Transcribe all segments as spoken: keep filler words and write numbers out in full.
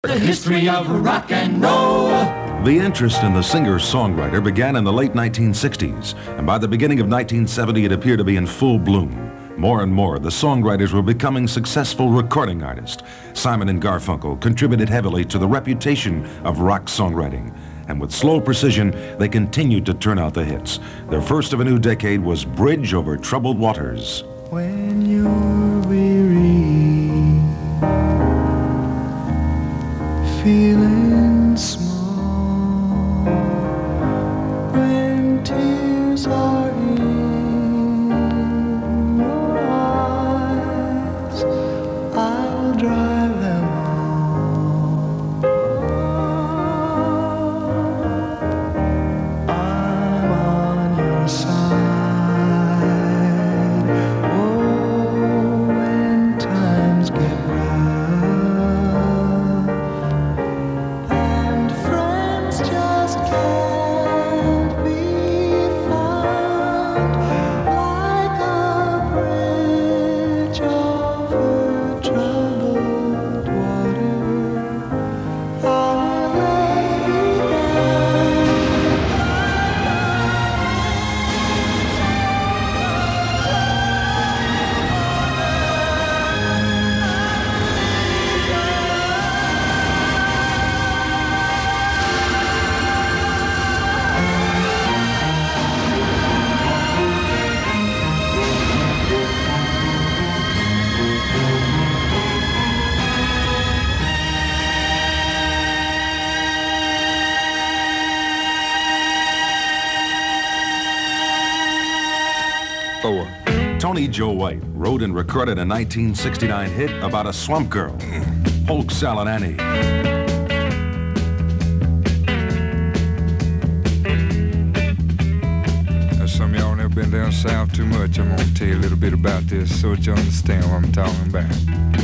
The history of rock and roll. The interest in the singer-songwriter began in the late nineteen sixties, and by the beginning of nineteen seventy, it appeared to be in full bloom. More and more, the songwriters were becoming successful recording artists. Simon and Garfunkel contributed heavily to the reputation of rock songwriting, and with slow precision, they continued to turn out the hits. Their first of a new decade was Bridge Over Troubled Waters. When you're weary, feeling small, when tears are in your eyes, I'll drive them home. I'm on your side. Oh, when times get rough and friends just can't be found, like a bridge over troubled water, I'll lay Four. Tony Joe White wrote and recorded a nineteen sixty-nine hit about a swamp girl, Polk Salad Annie. Now, some of y'all never been down south too much. I'm gonna tell you a little bit about this so that you understand what I'm talking about.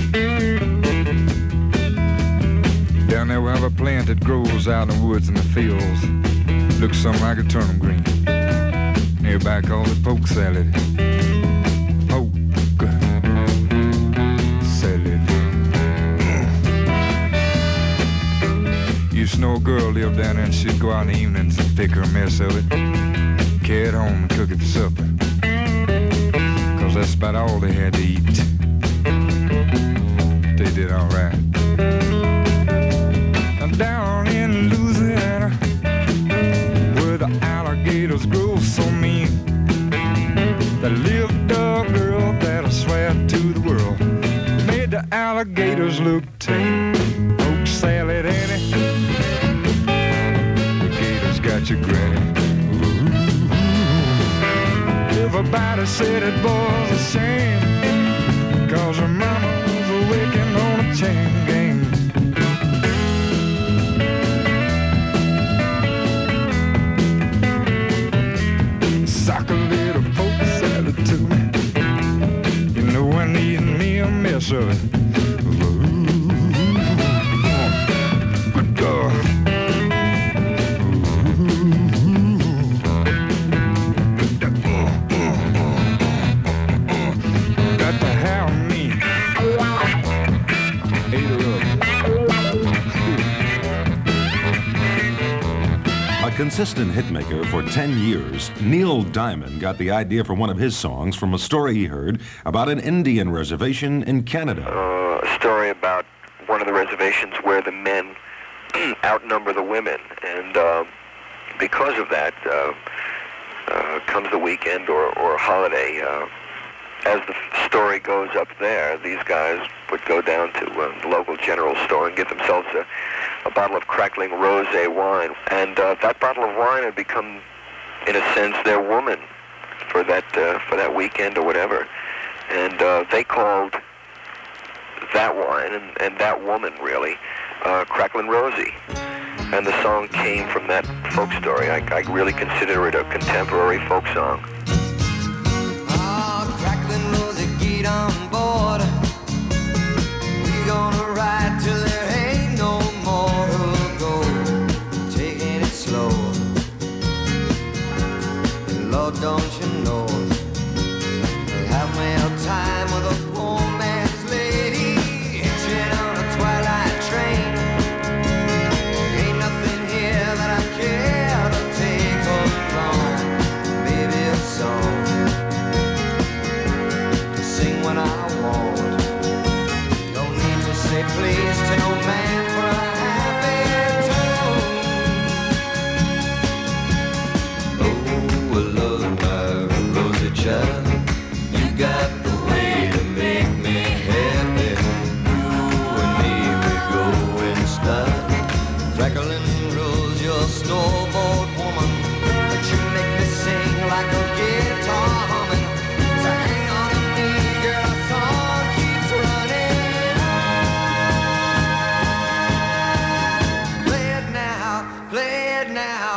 Down there we have a plant that grows out in the woods and the fields. Looks something like a turnip green. Everybody calls it poke salad. Poke salad. Used to know a girl lived down there and she'd go out in the evenings and pick her a mess of it, carry it home and cook it for supper. Cause that's about all they had to eat. They did all right. Down in Louisiana, where the alligators grow so mean, there lived a girl that I swear to the world made the alligators look tame. Poke salad Annie, the gators got your granny. Ooh. Everybody said it was a shame, cause her mama was a waking on a chain gang. Sock a little poke salad to me. You know I need me a mess of it. Ooh, good girl. Got to have me. Ate her up. A consistent hitmaker for ten years, Neil Diamond got the idea for one of his songs from a story he heard about an Indian reservation in Canada. Uh, a story about one of the reservations where the men outnumber the women, and uh, because of that, uh, uh, comes the weekend or, or a holiday. Uh, as the story goes up there, these guys would go down to uh, the local general store and get themselves a, a bottle of crackling rosé wine. And uh, that bottle of wine had become, in a sense, their woman for that uh, for that weekend or whatever. And uh, they called that wine and, and that woman, really, uh, Cracklin' Rosie. And the song came from that folk story. I, I really consider it a contemporary folk song. On board, we gonna ride till there ain't no more to go, taking it slow. And Lord, don't you know, I'll have me a time with a poor man's lady, hitching on a twilight train.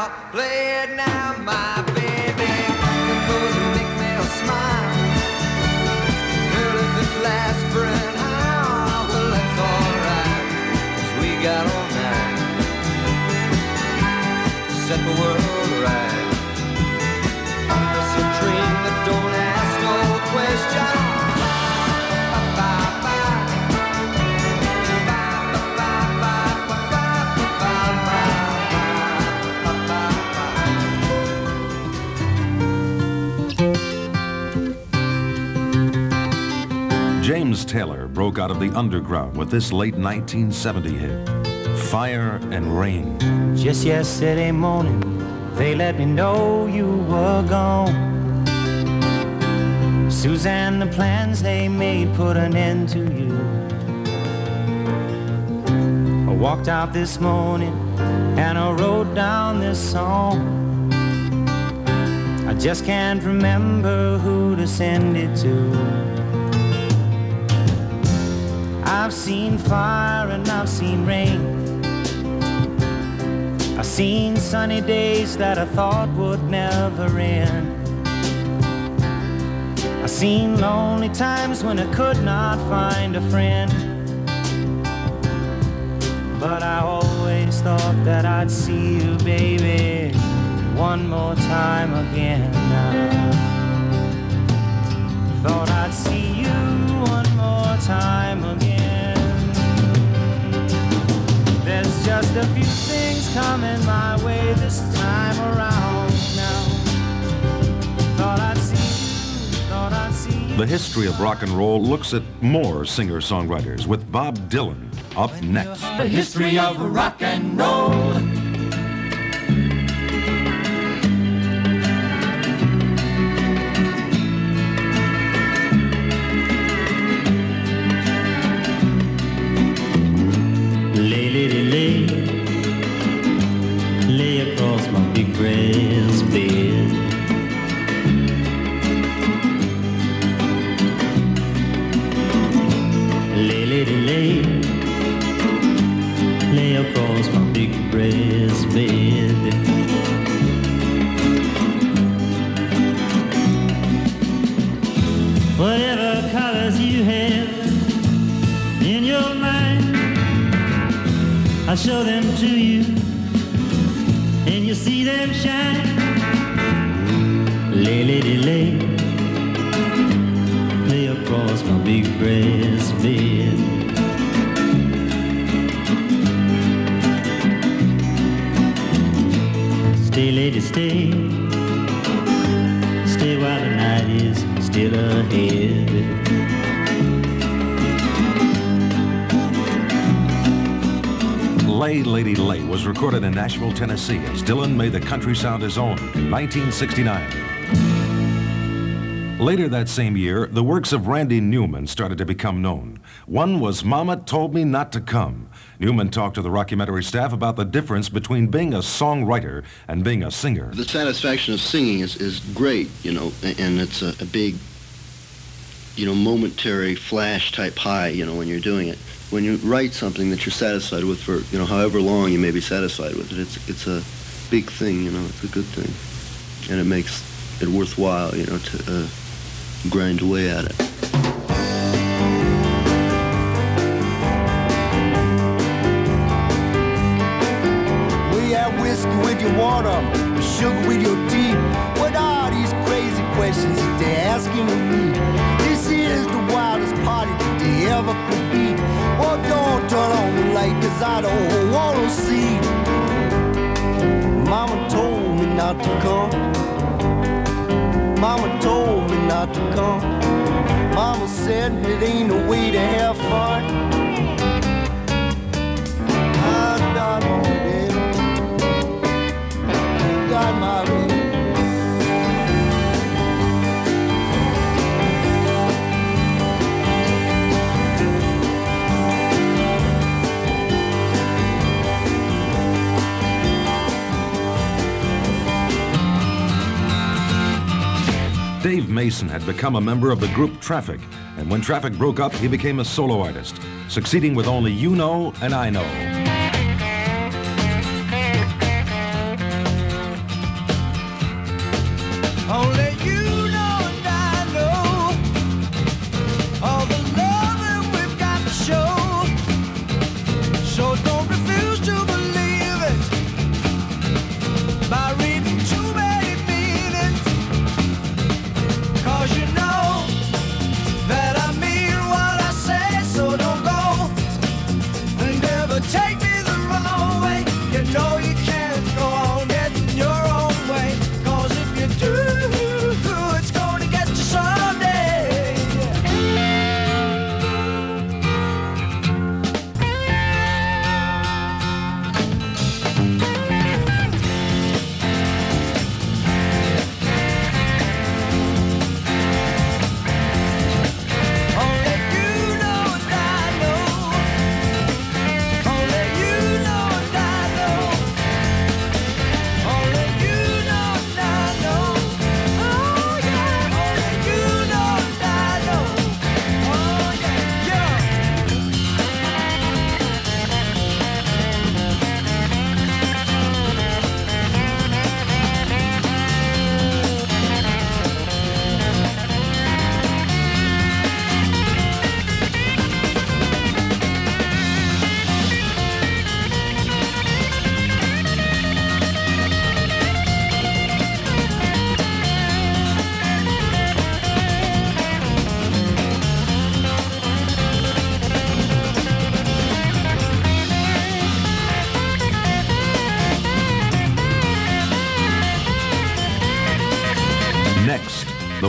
Play it now, my baby. It goes and make me smile. Girl, if it lasts for an hour, well, that's alright. 'Cause we got all night to set the world right. It's a dream that don't ask no question. James Taylor broke out of the underground with this late nineteen seventy hit, Fire and Rain. Just yesterday morning, they let me know you were gone. Suzanne, the plans they made put an end to you. I walked out this morning and I wrote down this song. I just can't remember who to send it to. I've seen fire and I've seen rain. I've seen sunny days that I thought would never end. I've seen lonely times when I could not find a friend. But I always thought that I'd see you, baby, one more time again now. Thought I'd see you one more time again. There's just a few things coming my way this time around now. Thought I'd see you, thought I'd see you. The history of rock and roll looks at more singer-songwriters with Bob Dylan up next. The history of rock and roll. Grass bed. Lay, lady, lay, lay across my big grass bed. Whatever colors you have in your mind, I'll show them to you. And you see them shine. Lay, lady, lay, lay across my big grass bed. Stay, lady, stay, stay while the night is still ahead. Lay, Lady, Lay was recorded in Nashville, Tennessee as Dylan made the country sound his own in nineteen sixty-nine. Later that same year, the works of Randy Newman started to become known. One was Mama Told Me Not to Come. Newman talked to the Rockumentary staff about the difference between being a songwriter and being a singer. The satisfaction of singing is, is great, you know, and it's a, a big, you know, momentary flash type high, you know, when you're doing it. When you write something that you're satisfied with for, you know, however long you may be satisfied with it, it's it's a big thing, you know, it's a good thing. And it makes it worthwhile, you know, to uh, grind away at it. We have whiskey with your water, sugar with your tea. What are these crazy questions that they're asking of me? This is the wildest party that they ever could be. Oh, don't turn on the light, cause I don't wanna see. Mama told me not to come. Mama told me not to come. Mama said it ain't no way to have fun. I got my baby. Got my baby. Dave Mason had become a member of the group Traffic, and when Traffic broke up, he became a solo artist, succeeding with only You Know and I Know.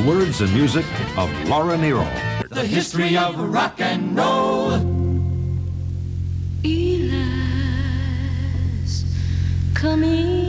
the words and music of Laura Nyro. The history of rock and roll. Eli's coming.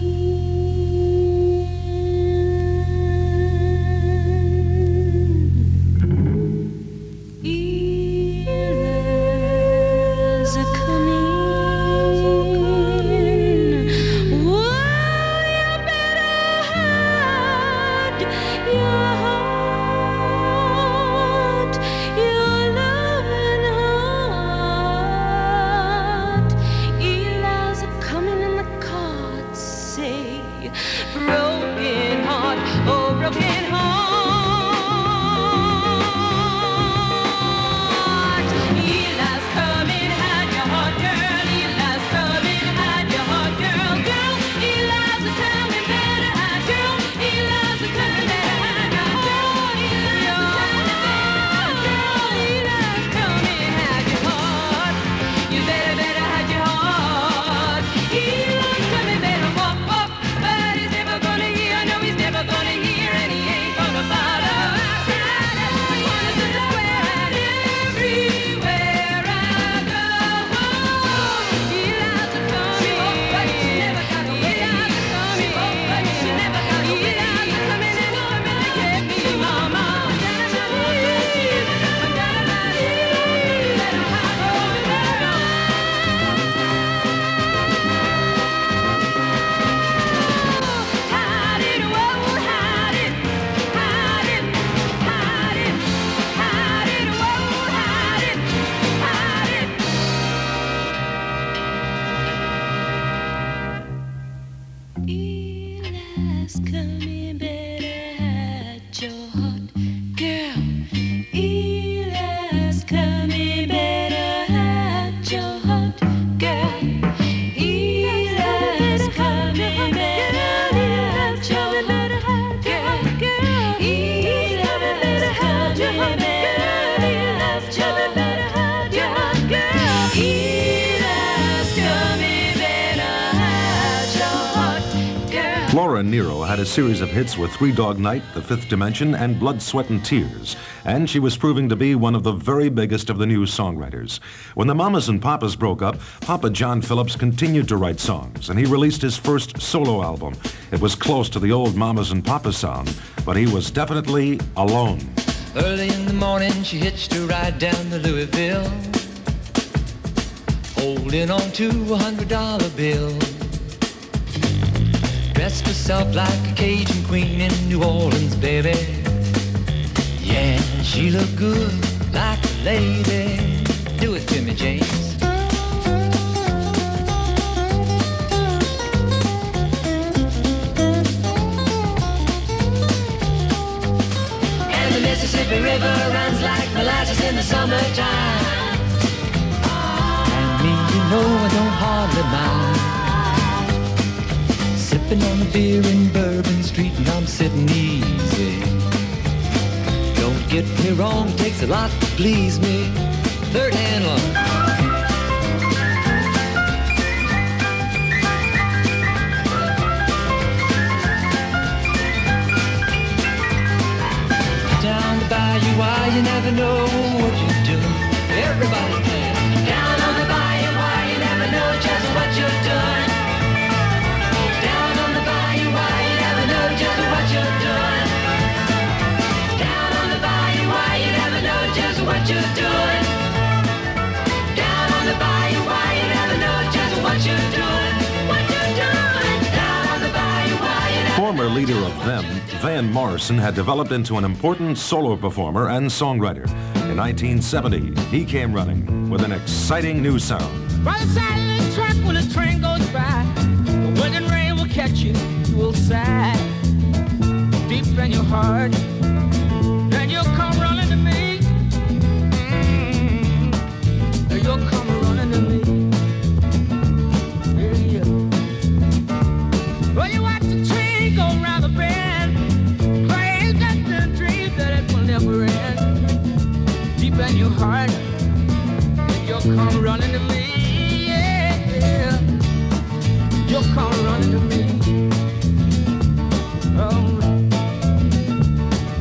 Laura Nyro had a series of hits with Three Dog Night, The Fifth Dimension, and Blood, Sweat, and Tears, and she was proving to be one of the very biggest of the new songwriters. When the Mamas and Papas broke up, Papa John Phillips continued to write songs, and he released his first solo album. It was close to the old Mamas and Papas sound, but he was definitely alone. Early in the morning, she hitched a ride down to Louisville, holding on to a hundred dollar bill. Dressed herself like a Cajun queen in New Orleans, baby. Yeah, she looked good like a lady. Do it to me, James. And the Mississippi River runs like molasses in the summertime. And me, you know I don't hardly mind. Sipping on the beer in Bourbon Street and I'm sitting easy. Don't get me wrong, it takes a lot to please me. Third hand love. Down the bayou, why you never know what you're doing. Everybody playing. Down on the bayou, why you never know just what you're doing. What you're doing down on the bayou, why you never know just what you're doing, what you're doing down on the bayou, why you never. Former leader of Them, Van Morrison, had developed into an important solo performer and songwriter. In nineteen seventy, he came running with an exciting new sound. By the side of the track when the train goes by, the wind and rain will catch you, you will sigh deep in your heart, then you'll come running to me. You'll come running to me. Yeah, yeah. Well, you watch the train go round the bend, praying just a dream that it will never end. Deep in your heart, you'll come running to me. Yeah, yeah. You'll come running to me. Oh.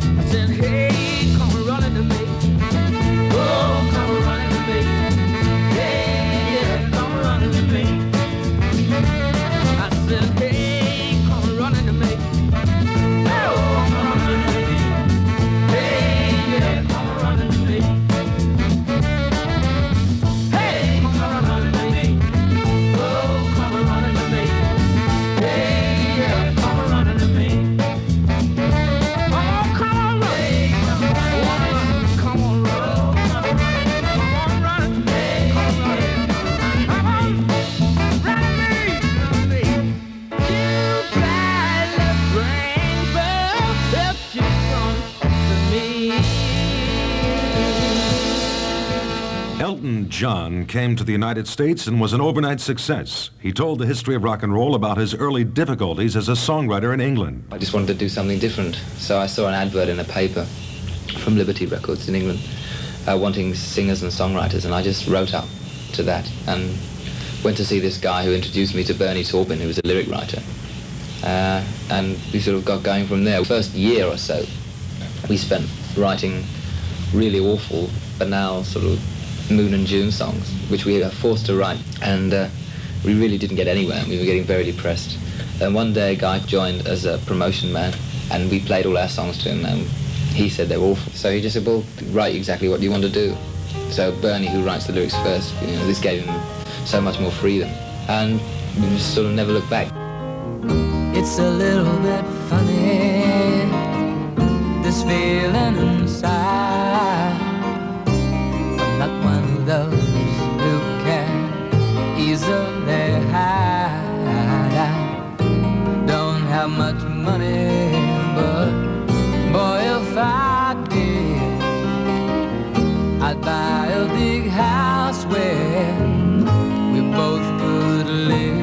John came to the United States and was an overnight success. He told the History of Rock and Roll about his early difficulties as a songwriter in England. I just wanted to do something different, so I saw an advert in a paper from Liberty Records in England uh, wanting singers and songwriters, and I just wrote up to that and went to see this guy who introduced me to Bernie Taupin, who was a lyric writer. Uh, and we sort of got going from there. First year or so, we spent writing really awful, banal sort of Moon and June songs, which we were forced to write, and uh, we really didn't get anywhere. We were getting very depressed. And one day a guy joined as a promotion man, and we played all our songs to him, and he said they were awful. So he just said, well, write exactly what you want to do. So Bernie, who writes the lyrics first, you know, this gave him so much more freedom, and we just sort of never looked back. It's a little bit funny, this feeling inside. I'm not one of those who can easily hide. I don't have much money, but boy, if I did, I'd buy a big house where we both could live.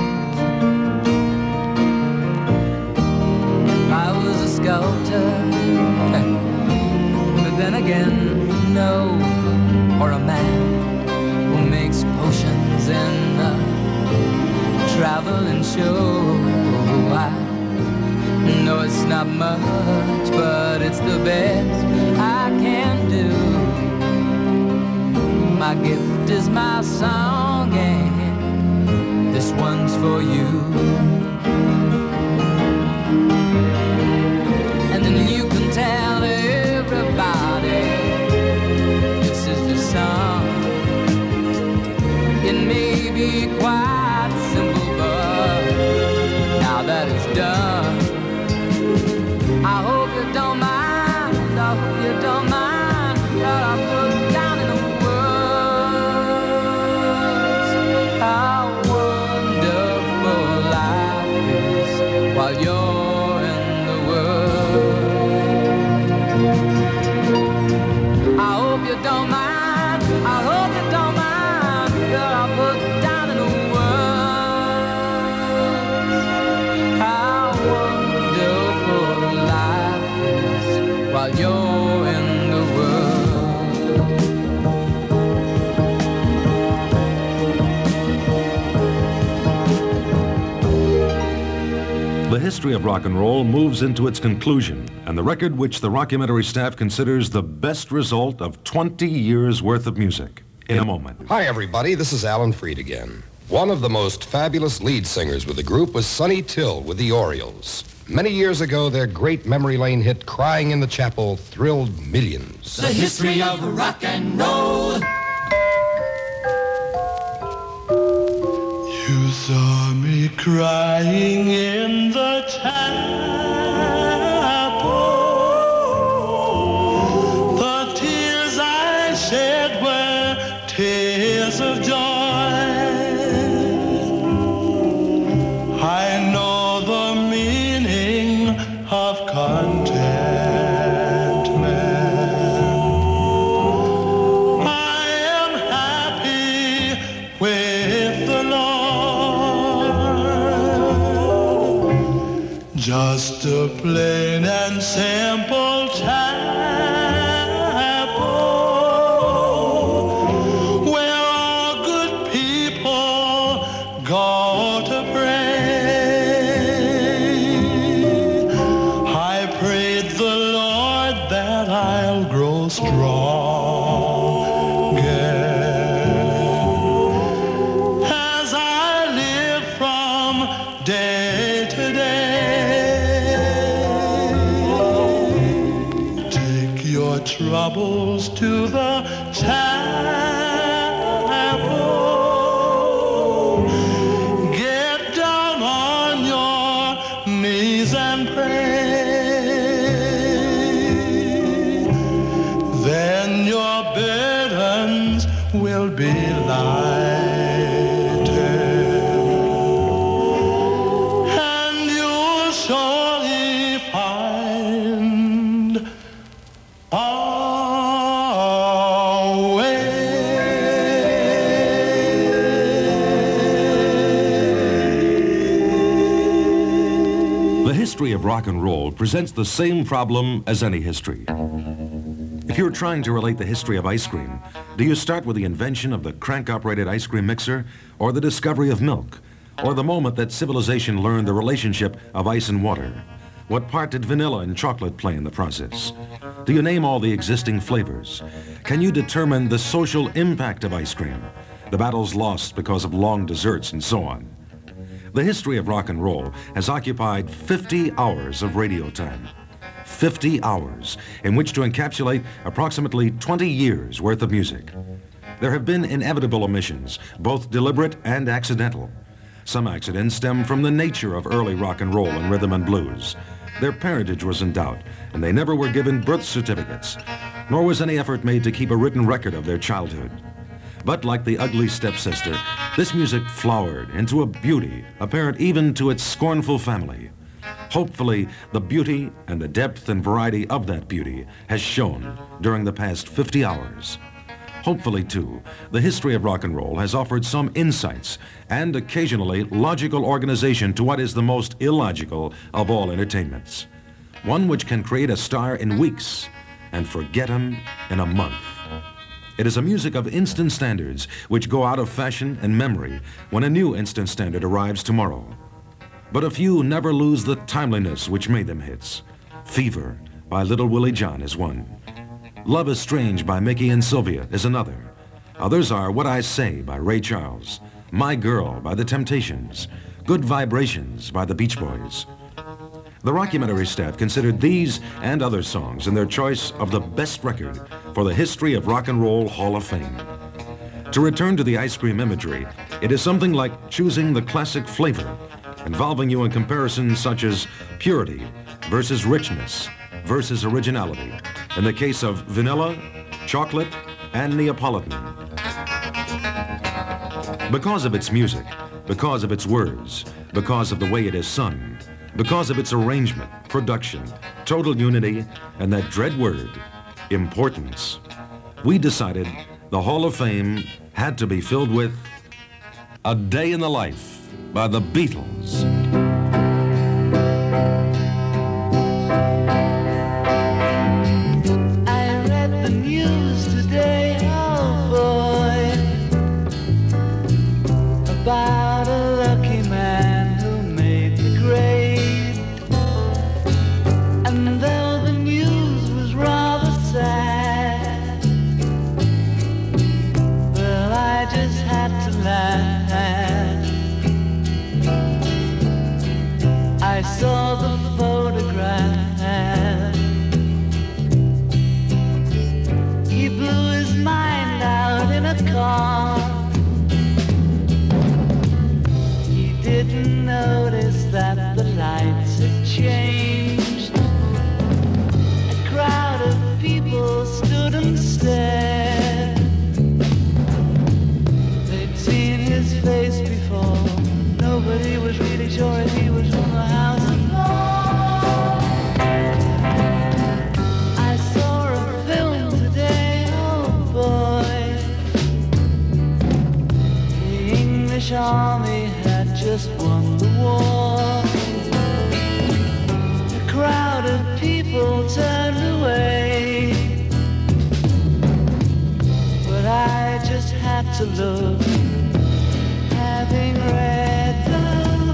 Sculptor, but then again, no, or a man who makes potions in a traveling show. I know it's not much, but it's the best I can do. My gift is my song, and this one's for you. You can tell everybody this is the song. It may be quite simple, but now that it's done, I hope you don't mind, I hope you don't mind what I put down in the words. How wonderful life is while you're don't mind, I hope you don't mind, girl, I put down in the words how wonderful life is while you're in the world. The History of Rock and Roll moves into its conclusion, and the record which the Rockumentary staff considers the best result of twenty years worth of music. In a moment. Hi, everybody. This is Alan Freed again. One of the most fabulous lead singers with the group was Sonny Till with the Orioles. Many years ago, their great memory lane hit Crying in the Chapel thrilled millions. The history of rock and roll. You saw me crying in the chapel. Tears of joy. I know the meaning of contentment. I am happy with the Lord. Just a plain and simple chapel. Troubles to the chapel. Get down on your knees and pray. Then your burdens will be lightened, and you'll surely find all history of rock and roll presents the same problem as any history. If you're trying to relate the history of ice cream, do you start with the invention of the crank-operated ice cream mixer, or the discovery of milk, or the moment that civilization learned the relationship of ice and water? What part did vanilla and chocolate play in the process? Do you name all the existing flavors? Can you determine the social impact of ice cream, the battles lost because of long desserts, and so on? The history of rock and roll has occupied fifty hours of radio time. fifty hours in which to encapsulate approximately twenty years worth of music. There have been inevitable omissions, both deliberate and accidental. Some accidents stem from the nature of early rock and roll and rhythm and blues. Their parentage was in doubt, and they never were given birth certificates, nor was any effort made to keep a written record of their childhood. But like the ugly stepsister, this music flowered into a beauty apparent even to its scornful family. Hopefully, the beauty and the depth and variety of that beauty has shown during the past fifty hours. Hopefully, too, the history of rock and roll has offered some insights and occasionally logical organization to what is the most illogical of all entertainments. One which can create a star in weeks and forget him in a month. It is a music of instant standards which go out of fashion and memory when a new instant standard arrives tomorrow. But a few never lose the timeliness which made them hits. Fever by Little Willie John is one. Love is Strange by Mickey and Sylvia is another. Others are What I Say by Ray Charles, My Girl by The Temptations, Good Vibrations by the Beach Boys. The Rockumentary staff considered these and other songs in their choice of the best record for the History of Rock and Roll Hall of Fame. To return to the ice cream imagery, it is something like choosing the classic flavor, involving you in comparisons such as purity versus richness versus originality, in the case of vanilla, chocolate, and Neapolitan. Because of its music, because of its words, because of the way it is sung, because of its arrangement, production, total unity, and that dread word, importance, we decided the Hall of Fame had to be filled with A Day in the Life by the Beatles. I read the news today, oh boy, about a lucky man who made the grade. And though the news was rather sad, well, I just had to laugh. I saw the photograph. He blew his mind out in a car. He didn't notice that the lights had changed. A crowd of people stood and stared. They'd seen his face before. Nobody was really sure if he was from the House of Lords. I saw a film today, oh boy. The English army had just won the war. A crowd of people turned away, but I just had to look, having read the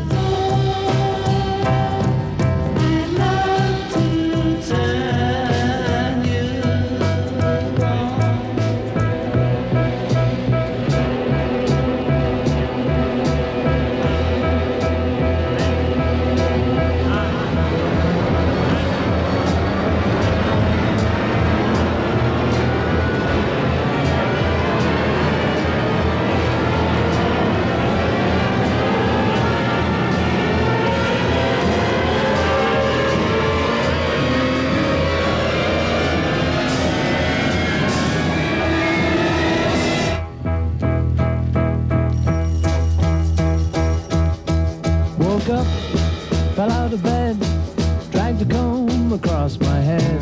up, fell out of bed, dragged the comb across my head.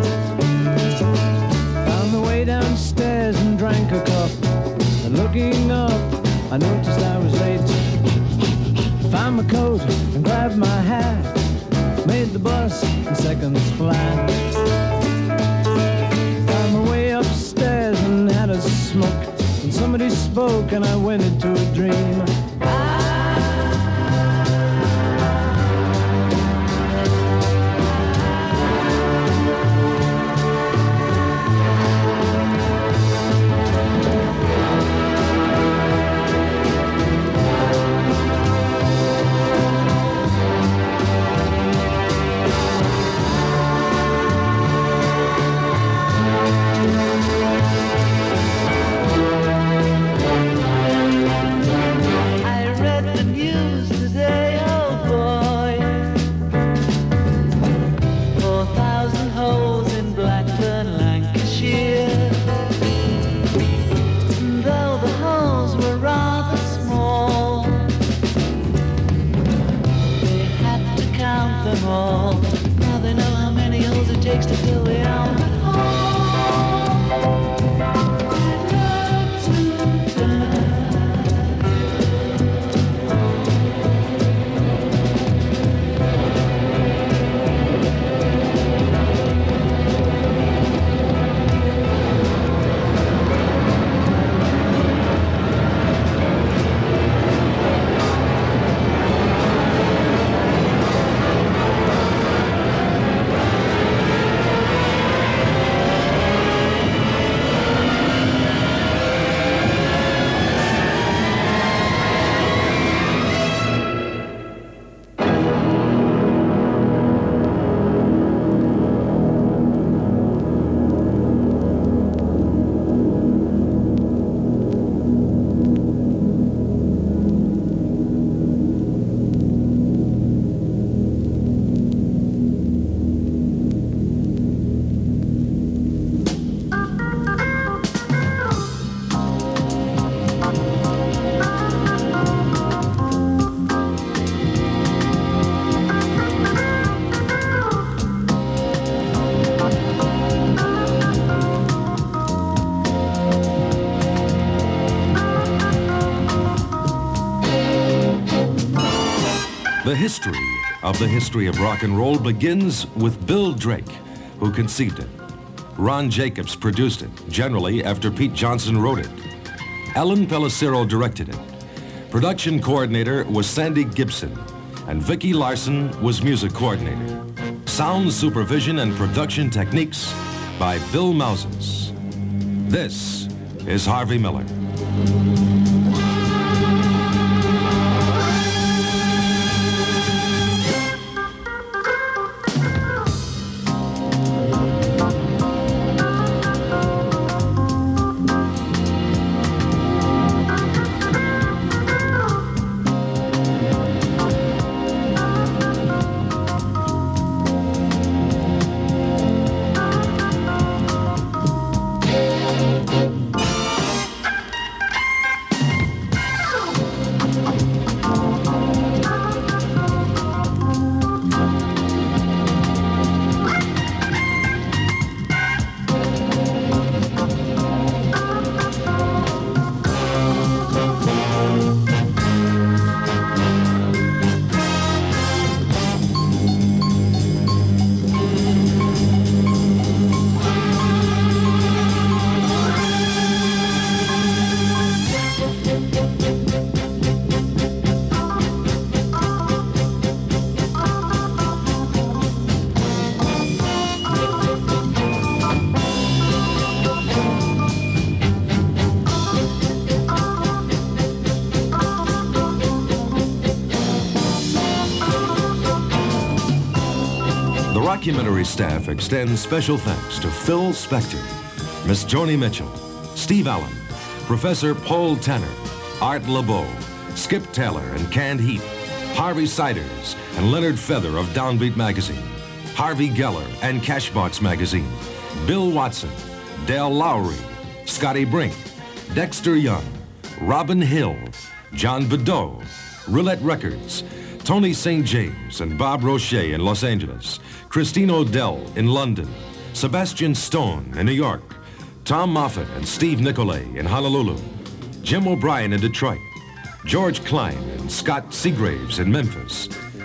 Found the way downstairs and drank a cup. And looking up, I noticed I was late. Found my coat and grabbed my hat. made the bus in seconds flat. Found my way upstairs and had a smoke. And somebody spoke and I went into a dream. The history of the history of rock and roll begins with Bill Drake, who conceived it. Ron Jacobs produced it, generally after Pete Johnson wrote it. Ellen Pellicero directed it. Production coordinator was Sandy Gibson, and Vicki Larson was music coordinator. Sound supervision and production techniques by Bill Mouses. This is Harvey Miller. Documentary staff extends special thanks to Phil Spector, Miss Joni Mitchell, Steve Allen, Professor Paul Tanner, Art LeBeau, Skip Taylor and Canned Heat, Harvey Siders and Leonard Feather of Downbeat Magazine, Harvey Geller and Cashbox Magazine, Bill Watson, Dale Lowry, Scotty Brink, Dexter Young, Robin Hill, John Bedeau, Roulette Records, Tony Saint James and Bob Roche in Los Angeles, Christine O'Dell in London, Sebastian Stone in New York, Tom Moffat and Steve Nicolay in Honolulu, Jim O'Brien in Detroit, George Klein and Scott Seagraves in Memphis,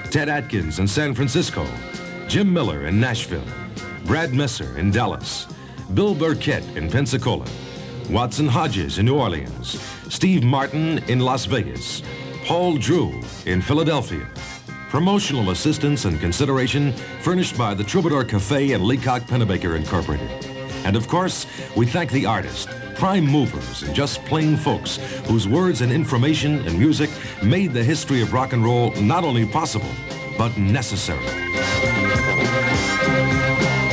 Ted Atkins in San Francisco, Jim Miller in Nashville, Brad Messer in Dallas, Bill Burkett in Pensacola, Watson Hodges in New Orleans, Steve Martin in Las Vegas, Paul Drew in Philadelphia. Promotional assistance and consideration furnished by the Troubadour Cafe and Leacock Pennebaker Incorporated. And of course, we thank the artist, prime movers, and just plain folks whose words and information and music made the history of rock and roll not only possible, but necessary.